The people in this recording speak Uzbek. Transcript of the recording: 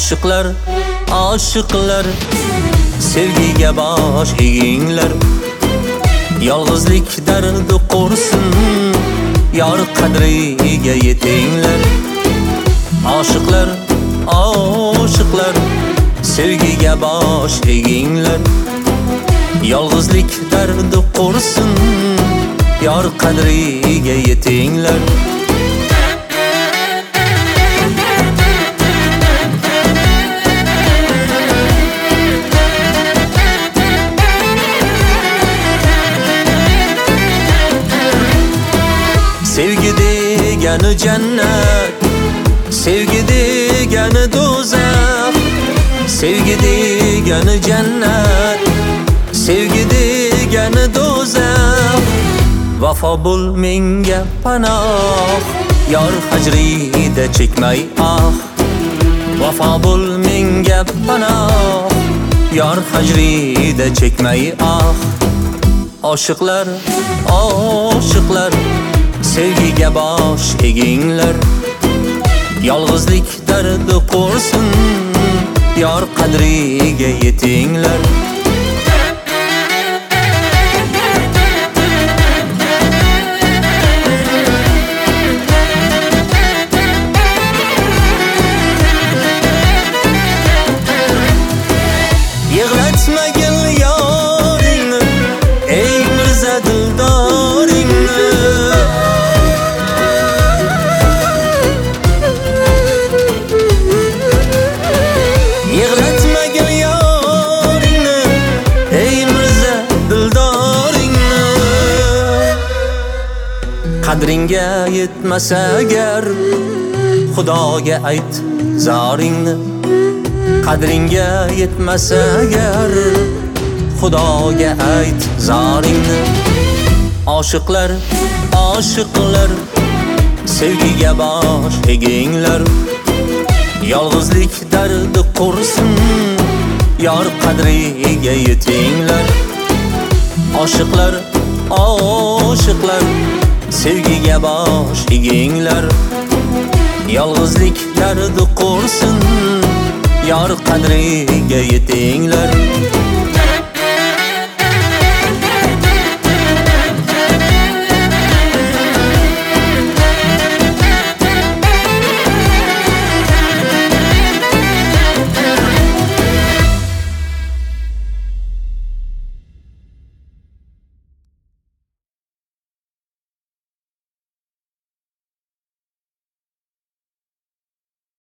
Oshiqlar, oshiqlar, sevgiga bosh eginglar. Yolg'izlik dardi qo'rsin, yor qadriga yetinglar. Oshiqlar, oshiqlar, sevgiga bosh eginglar. Yolg'izlik dardi qo'rsin, yor qadriga yetinglar. Sevgi degani jannat, sevgi degani do'zax. Sevgi degani jannat, sevgi degani do'zax. Vafo bo'l menga panoh, yor hajrida chekmay ah. Vafo bo'l menga panoh, yor hajrida chekmay ah. Oshiqlar, oshiqlar, sevgiga bosh eginglar. Yolg'izlik dardi qo'rsin, yor qadriga yetinglar. Yig'latmagin yoringni, ey mirza dildoringni. Yig'latmagin yoringni, ey mirza dildoringni. Qadringga yetmasa agar, Xudoga ayt zoringni. Qadringga yetmasa agar, Xudoga ayt zoringni. Oshiqlar, oshiqlar, sevgiga bosh eginglar. Yolg'izlik dardi qo'rsin, yor qadriga yetinglar. Oshiqlar, oshiqlar, sevgiga bosh eginglar. Yolg'izlik dardi qo'rsin, yor qadriga yetinglar.